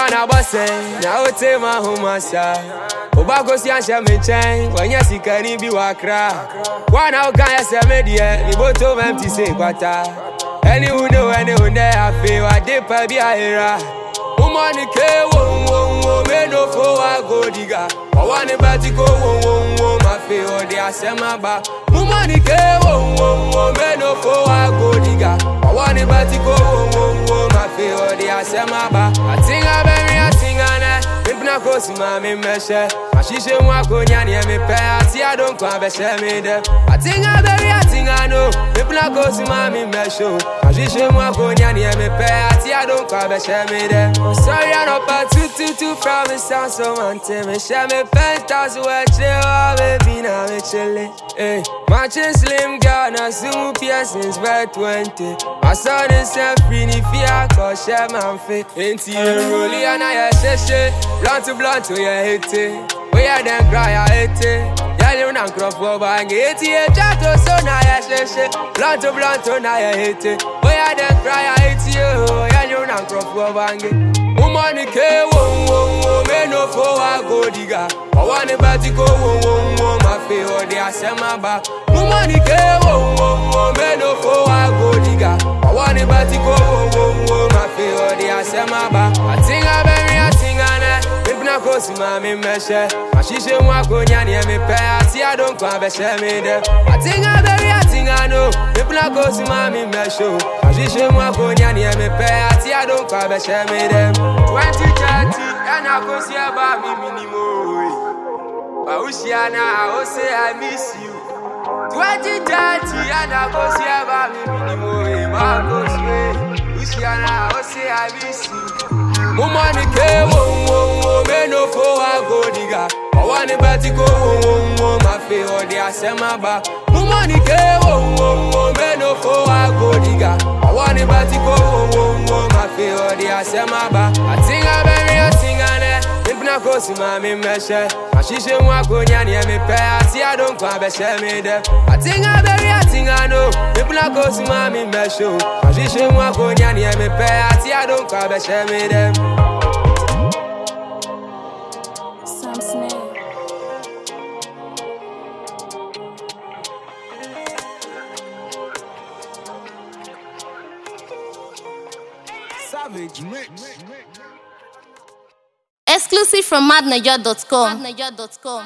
na bosse, na ote ma humasa. Obago si ansha me chain, wanya sikani bi wakra. Wana okanya se medie, ni boto empty say kwata. Any who know there I feel I dip a be a era. Woman ke wo me no for I go diga. I want to bet go wo my feel the asema ba. Woman ke wo me no for I go diga. I want to bet go wo my feel the asema ba. I think I na kosi ma me meshe ashishe mwa konya ni me pe ati adon kwa be she me de atinga no me na kosi ma me mesho ashishe mwa konya ni me pe ati adon kwa be she me de sorry I no pa tu from the sound so ante me she me pentas we chill baby na me chille eh my slim girl na sumu piercings by 20 my son is free ni fear cause she man fit enti rolly and I sheshe blunt to your hate we are then cry I hate yellow and crop for bang it chato so na ya sheshe blunt to na ya hate we are then cry I hate you yellow and crop for bang woman ke wo me no for I go diga I want to bet go wo my feel the asema ba woman ke wo me no for I go diga I want to bet go wo my feel the asema ba I think na kosi ma me meshe ashishe mwa konya ni me pe ati adon kwa be she me de atinga no me na kosi ma me mesho ashishe mwa konya ni me pe ati adon kwa be she me de 2030 ana kosi aba mi minimo ba usiana o say I miss you 2030 ana kosi aba mi minimo ma kosi usiana o say I miss you woman ke wo me no for I go diga I want to bet go wo my feel the asema ba woman ke wo me no for I go diga I want to bet go wo my feel the asema ba atinga na kosi ma me meshe ashishe mwa konya ni me pe ati adon kwa be she me de atinga no me na kosi ma me mesho ashishe mwa konya ni me pe ati adon kwa be she me de Savage Mix. Exclusive from madnaja.com.